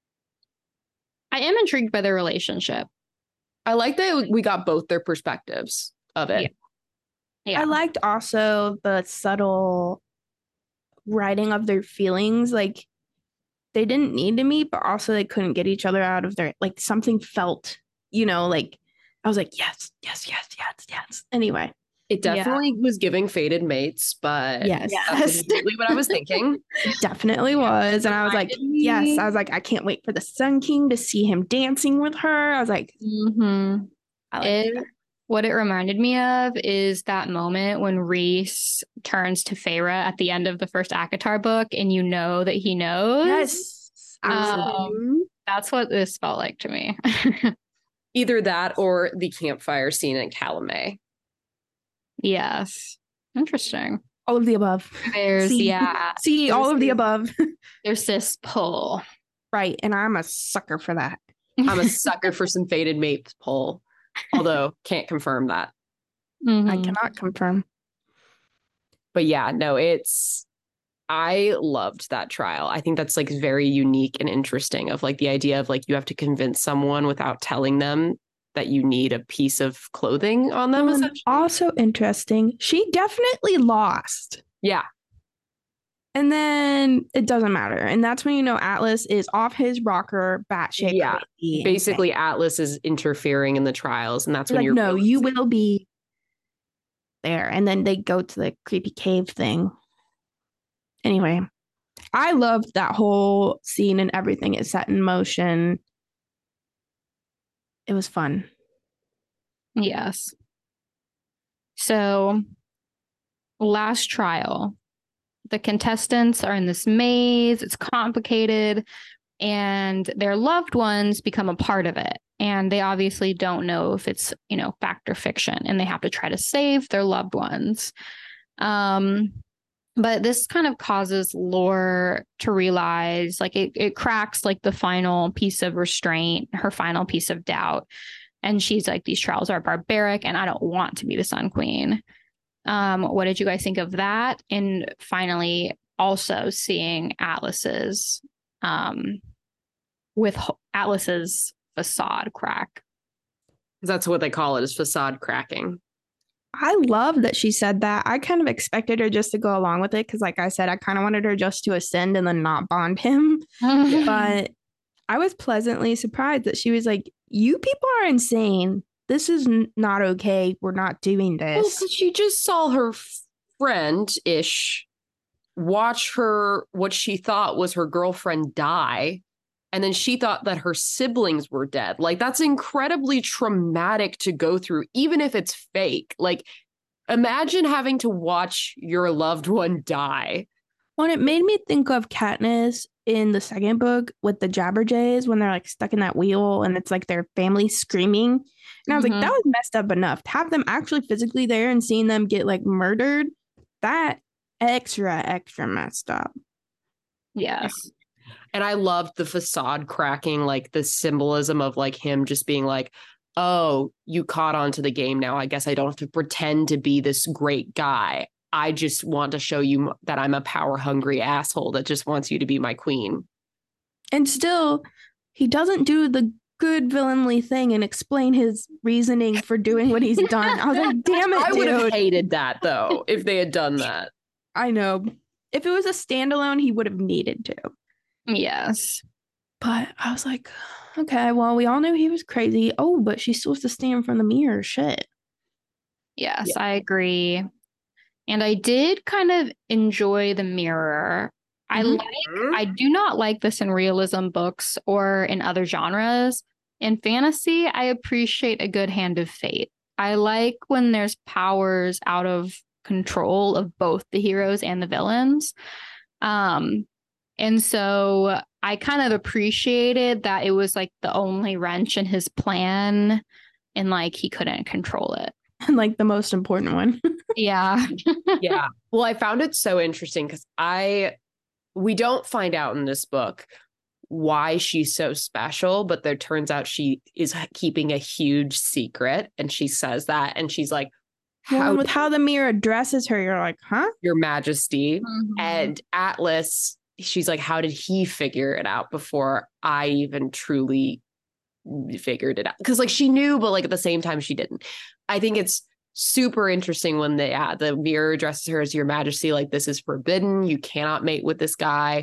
I am intrigued by their relationship. I like that we got both their perspectives of it. Yeah. I liked also the subtle writing of their feelings. Like they didn't need to meet, but also they couldn't get each other out of their, like something felt, you know, like I was like, yes, yes, yes, yes, yes. Anyway, It definitely was giving fated mates, but yes, that's yes, exactly what I was thinking. definitely was. And I was like, Reminded yes, me- I was like, I can't wait for the Sun King to see him dancing with her. I was like, Mhm. I like It, that. what it reminded me of is that moment when Reese turns to Feyre at the end of the first ACOTAR book, and you know that he knows. Yes, absolutely. Um, that's what this felt like to me. Either that or the campfire scene in Calumet. Yes. Interesting. All of the above. There's, See, yeah, see, all there's of the this- above. there's this pull. Right. And I'm a sucker for that. I'm a sucker for some fated mates pull, although can't confirm that. I Mhm. cannot confirm. But yeah, no, it's I loved that trial. I think that's like very unique and interesting of like the idea of like you have to convince someone without telling them that you need a piece of clothing on them. Well, and Essentially. also interesting, she definitely lost. Yeah. And then it doesn't matter. And that's when you know Atlas is off his rocker, batshit Yeah. crazy. Basically, Atlas is interfering in the trials, and that's You're when like, you're no, you realizing- will be there. And then they go to the creepy cave thing. Anyway, I loved that whole scene and everything it set in motion. It was fun. Yes. So, last trial. The contestants are in this maze. It's complicated, and their loved ones become a part of it. And they obviously don't know if it's, you know, fact or fiction, and they have to try to save their loved ones. Um, but this kind of causes Lore to realize, like, it, it cracks like the final piece of restraint, her final piece of doubt. And she's like, these trials are barbaric, and I don't want to be the Sun Queen. Um, what did you guys think of that? And finally, also seeing Atlas's, um, with Ho- Atlas's facade crack. that's what they call it, is facade cracking. I love that she said that. I kind of expected her just to go along with it because, like I said, I kind of wanted her just to ascend and then not bond him. But I was pleasantly surprised that she was like, you people are insane. This is n- not okay. We're not doing Well, this. because she just saw her friend ish watch her, what she thought was her girlfriend, die. And then she thought that her siblings were dead. Like, that's incredibly traumatic to go through, even if it's fake. Like, imagine having to watch your loved one die. Well, it made me think of Katniss in the second book with the Jabberjays when they're like stuck in that wheel and it's like their family screaming. And I was Mhm. like, that was messed up enough. To have them actually physically there and seeing them get like murdered, that extra, extra messed up. Yes. And I loved the facade cracking, like the symbolism of like him just being like, oh, you caught on to the game now. I guess I don't have to pretend to be this great guy. I just want to show you that I'm a power hungry asshole that just wants you to be my queen. And still, he doesn't do the good villainly thing and explain his reasoning for doing what he's done. I was like, damn it, I would have dude. hated that though, if they had done that. I know. If it was a standalone, he would have needed to. Yes. But I was like, okay, well, we all knew he was crazy. Oh, but she's supposed to stand from the mirror. Shit. Yes, Yeah. I agree. And I did kind of enjoy the mirror. I Mhm. like I do not like this in realism books or in other genres. In fantasy, I appreciate a good hand of fate. I like when there's powers out of control of both the heroes and the villains. Um, and so I kind of appreciated that it was like the only wrench in his plan and like he couldn't control it. And like the most important one. Yeah. Yeah. Well, I found it so interesting because I, we don't find out in this book why she's so special, but there turns out she is keeping a huge secret. And she says that. And she's like, Well, how and with how the mirror addresses her, you're like, huh? Your Majesty. Mhm. And Atlas, she's like, how did he figure it out before I even truly figured it out? Because like she knew, but like at the same time she didn't. I think it's super interesting when the yeah, the mirror addresses her as Your Majesty, like this is forbidden. You cannot mate with this guy.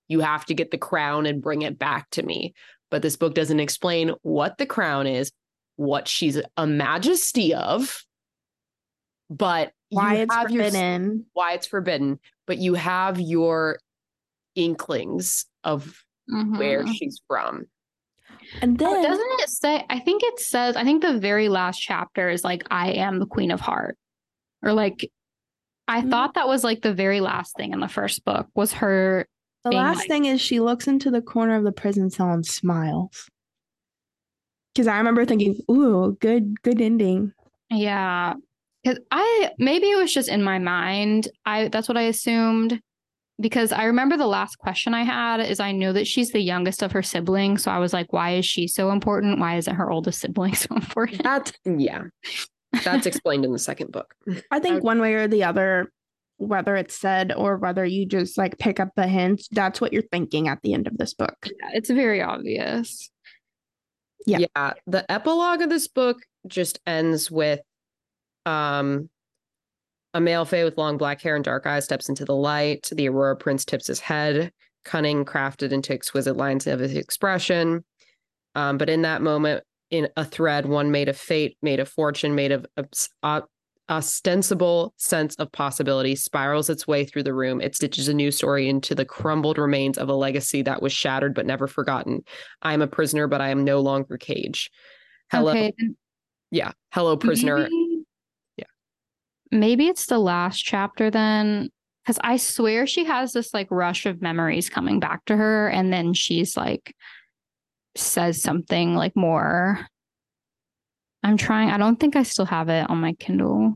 You have to get the crown and bring it back to me. But this book doesn't explain what the crown is, what she's a majesty of, but Why you it's have your forbidden. why it's forbidden, but you have your inklings of Mhm. where she's from. And Oh, then doesn't it say? I think it says. I think the very last chapter is like, "I am the Queen of Heart," or like, I Mhm. thought that was like the very last thing in the first book was her. the being last like- thing is she looks into the corner of the prison cell and smiles. Because I remember thinking, ooh, good, good ending. Yeah, because I maybe it was just in my mind. I that's what I assumed. Because I remember the last question I had is I know that she's the youngest of her siblings. So I was like, why is she so important? Why isn't her oldest sibling so important? That's yeah. That's explained in the second book. I think one way or the other, whether it's said or whether you just like pick up the hints, that's what you're thinking at the end of this book. Yeah, it's very obvious. Yeah. Yeah. The epilogue of this book just ends with um a male fae with long black hair and dark eyes steps into the light. The Aurora Prince tips his head, cunning crafted into exquisite lines of his expression. Um, but in that moment, in a thread, one made of fate, made of fortune, made of uh, ostensible sense of possibility, spirals its way through the room. It stitches a new story into the crumbled remains of a legacy that was shattered but never forgotten. I am a prisoner, but I am no longer cage. Hello. Okay. Yeah. Hello, prisoner. Maybe, yeah. Maybe it's the last chapter then. Because I swear she has this like rush of memories coming back to her. And then she's like, says something like more. I'm trying. I don't think I still have it on my Kindle.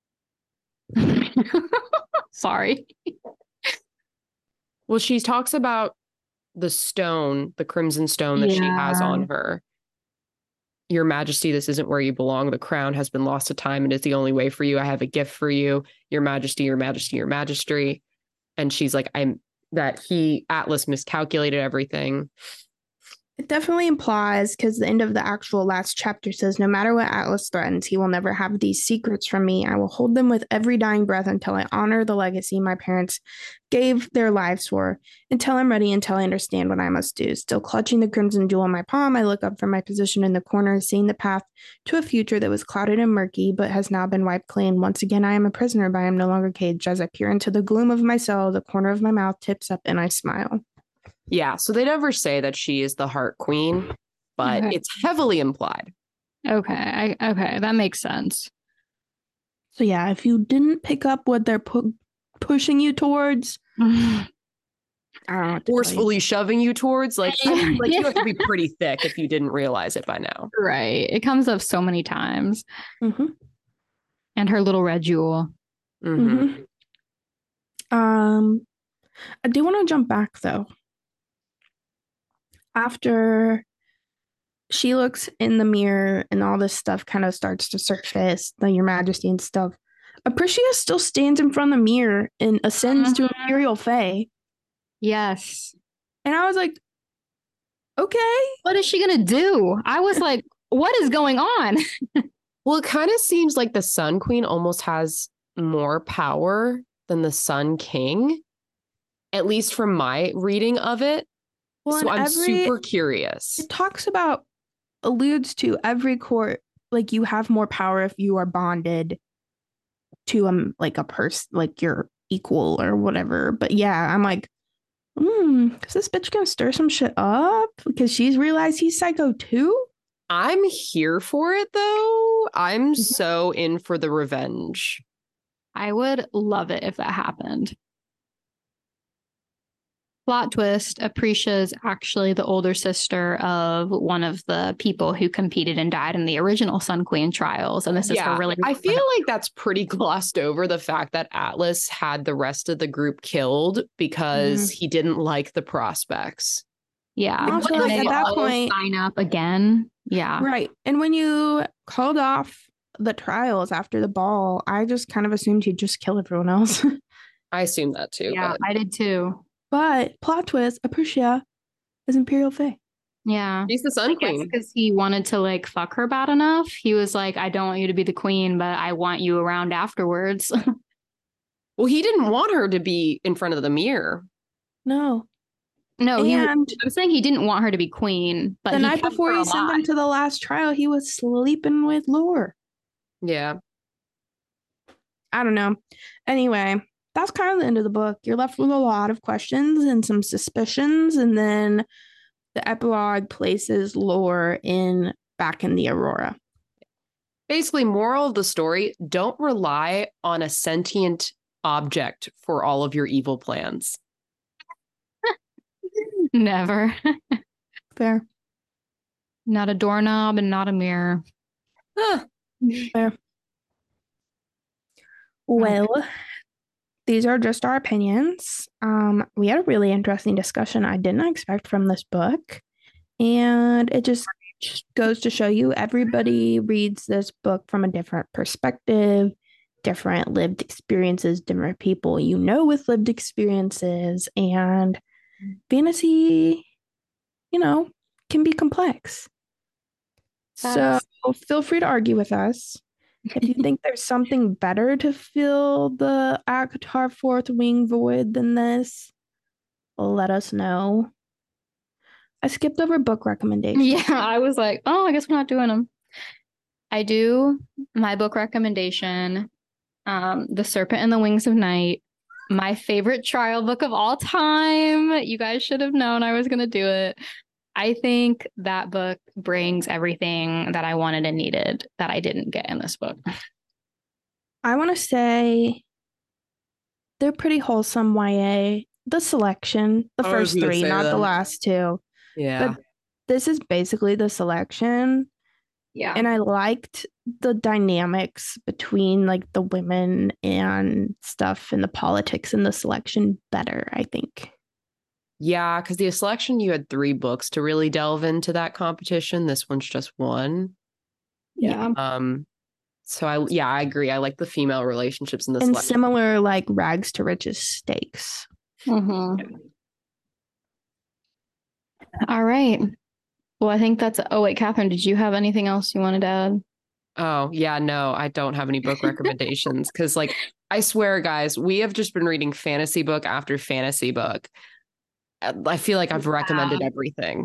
Sorry. Well, she talks about the stone, the crimson stone that yeah. she has on her. Your Majesty, this isn't where you belong. The crown has been lost to time. It is the only way for you. I have a gift for you. Your Majesty, your Majesty, your Majesty. And she's like, I'm that he, Atlas, miscalculated everything. It definitely implies, because the end of the actual last chapter says, no matter what Atlas threatens, he will never have these secrets from me. I will hold them with every dying breath until I honor the legacy my parents gave their lives for, until I'm ready, until I understand what I must do. Still clutching the crimson jewel in my palm, I look up from my position in the corner, seeing the path to a future that was clouded and murky, but has now been wiped clean. Once again, I am a prisoner, but I am no longer caged. As I peer into the gloom of my cell, the corner of my mouth tips up and I smile. Yeah, so they never say that she is the Heart Queen, but okay. It's heavily implied. Okay, I, okay, that makes sense. So yeah, if you didn't pick up what they're pu- pushing you towards, I don't know, forcefully you. shoving you towards, like, I mean, like you have to be pretty thick if you didn't realize it by now. Right, it comes up so many times. Mm-hmm. And her little red jewel. Mm-hmm. Mm-hmm. Um, I do want to jump back though. After she looks in the mirror and all this stuff kind of starts to surface, like Your Majesty and stuff, Apricia still stands in front of the mirror and ascends mm-hmm. to Imperial Fae. Yes. And I was like, okay. What is she going to do? I was like, what is going on? Well, it kind of seems like the Sun Queen almost has more power than the Sun King, at least from my reading of it. Well, so I'm every, super curious. It talks about, alludes to every court, like you have more power if you are bonded to um like a person, like your equal or whatever. But yeah, I'm like, hmm, is this bitch gonna stir some shit up because she's realized he's psycho too? I'm here for it though. I'm mm-hmm. so in for the revenge. I would love it if that happened. Plot twist, Apricia is actually the older sister of one of the people who competed and died in the original Sun Queen trials. And this is yeah, her really... I feel like that's pretty glossed over, the fact that Atlas had the rest of the group killed because mm. he didn't like the prospects. Yeah. Also, like, at that point... sign up again. Yeah. Right. And when you called off the trials after the ball, I just kind of assumed he'd just kill everyone else. I assumed that too. Yeah, but... I did too. But plot twist, Apricia is Imperial Fae. Yeah. She's the Sun Queen. Because he wanted to like fuck her bad enough. He was like, I don't want you to be the queen, but I want you around afterwards. Well, he didn't want her to be in front of the mirror. No. No, he. And I'm saying he didn't want her to be queen, but the he night kept before her he sent them alive. to the last trial, he was sleeping with Lore. Yeah. I don't know. Anyway, that's kind of the end of the book. You're left with a lot of questions and some suspicions, and then the epilogue places Lore in back in the Aurora. Basically, moral of the story, don't rely on a sentient object for all of your evil plans. Never. Fair. Not a doorknob and not a mirror. Huh. Fair. Well, these are just our opinions. Um, we had a really interesting discussion I didn't expect from this book. And it just goes to show you everybody reads this book from a different perspective, different lived experiences, different people you know with lived experiences. And fantasy, you know, can be complex. So feel free to argue with us. If you think there's something better to fill the ACOTAR fourth wing void than this, let us know. I skipped over book recommendations. Yeah, I was like, oh, I guess we're not doing them. I do my book recommendation, um, The Serpent and the Wings of Night, my favorite trial book of all time. You guys should have known I was going to do it. I think that book brings everything that I wanted and needed that I didn't get in this book. I want to say they're pretty wholesome Y A. The selection, the I was first gonna three, say not the that. last two. Yeah. But this is basically the selection. Yeah. And I liked the dynamics between like the women and stuff and the politics in the selection better, I think. Yeah, because the selection, you had three books to really delve into that competition. This one's just one. Yeah. Um, so I yeah, I agree. I like the female relationships in the And selection. similar like rags to riches stakes. Mm-hmm. All right. Well, I think that's. Oh, wait, Catherine, did you have anything else you wanted to add? Oh, yeah, no, I don't have any book recommendations because, like, I swear, guys, we have just been reading fantasy book after fantasy book. I feel like I've recommended Yeah. everything.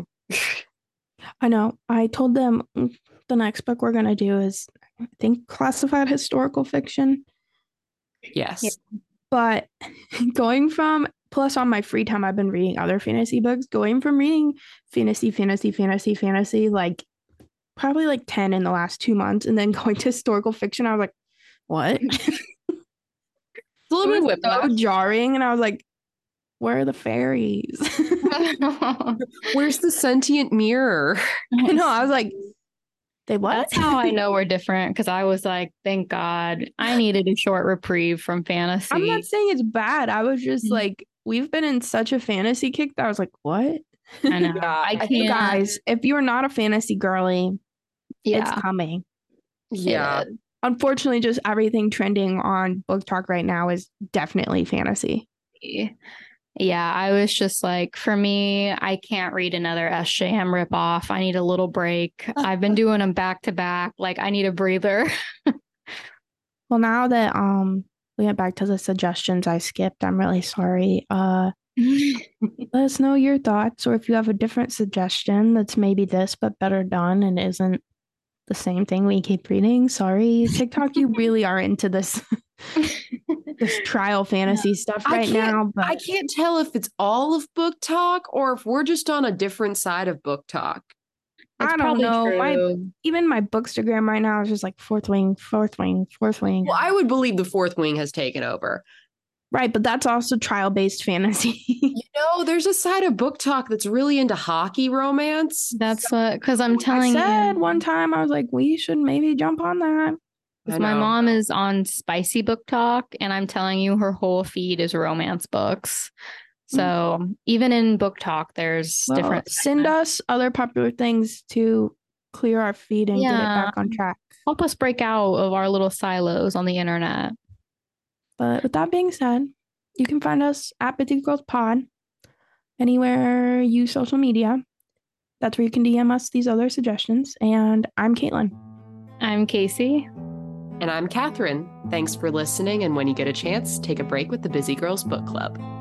I know. I told them the next book we're going to do is, I think, classified historical fiction. Yes. Yeah. But going from, plus on my free time, I've been reading other fantasy books, going from reading fantasy, fantasy, fantasy, fantasy, like probably like ten in the last two months, and then going to historical fiction, I was like, what? It's a little bit It was whiplash. so jarring, and I was like, where are the fairies? Where's the sentient mirror? I know. I was like, they what? That's how I know we're different because I was like, thank God I needed a short reprieve from fantasy. I'm not saying it's bad. I was just Mhm. like, we've been in such a fantasy kick that I was like, what? I know. Yeah, I I can't. Guys, if you're not a fantasy girly, Yeah. it's coming. Yeah. It is. Unfortunately, just everything trending on Book Talk right now is definitely fantasy. Yeah, I was just like, for me, I can't read another S J M ripoff. I need a little break. I've been doing them back to back. Like, I need a breather. Well, now that um we went back to the suggestions I skipped, I'm really sorry. Uh, let us know your thoughts, or if you have a different suggestion that's maybe this but better done and isn't the same thing we keep reading. Sorry, TikTok, you really are into this this trial fantasy stuff I right can't- now. But I can't tell if it's all of book talk or if we're just on a different side of book talk. It's I don't probably know. My true. even my Bookstagram right now is just like fourth wing, fourth wing, fourth wing. Well, I would believe the fourth wing has taken over. Right, but that's also trial based fantasy. You know, there's a side of book talk that's really into hockey romance. That's what, because I'm I telling said you, one time I was like, we should maybe jump on that. I 'cause my know. mom is on Spicy Book Talk, and I'm telling you, her whole feed is romance books. So even in Book Talk, there's Well, different. send us other popular things to clear our feed and get it Yeah. back on track. Help us break out of our little silos on the internet. But with that being said, you can find us at Busy Girls Pod anywhere you use social media. That's where you can D M us these other suggestions. And I'm Caitlin. I'm Casey. And I'm Catherine. Thanks for listening. And when you get a chance, take a break with the Busy Girls Book Club.